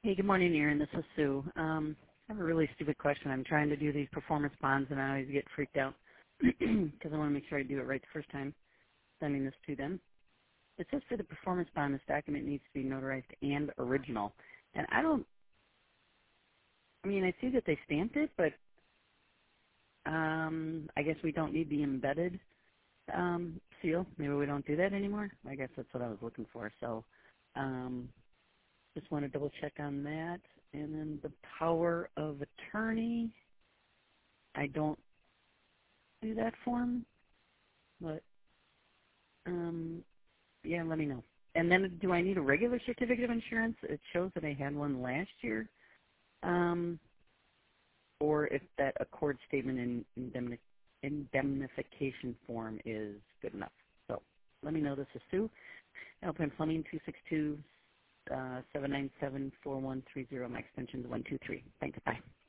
Hey, good morning, Aaron. This is Sue. I have a really stupid question. I'm trying to do these performance bonds, and I always get freaked out because I want to make sure I do it right the first time sending this to them. It says for the performance bond, this document needs to be notarized and original. And I see that they stamped it, but I guess we don't need the embedded seal. Maybe we don't do that anymore. I guess that's what I was looking for. So just want to double check on that. And then the power of attorney, I don't do that form, but yeah, let me know. And then do I need a regular certificate of insurance? It shows that I had one last year. Or if that accord statement and indemnification form is good enough. So let me know. This is Sue, Alpine Plumbing, 262-797-4130. My extension is 123. Thanks. Bye.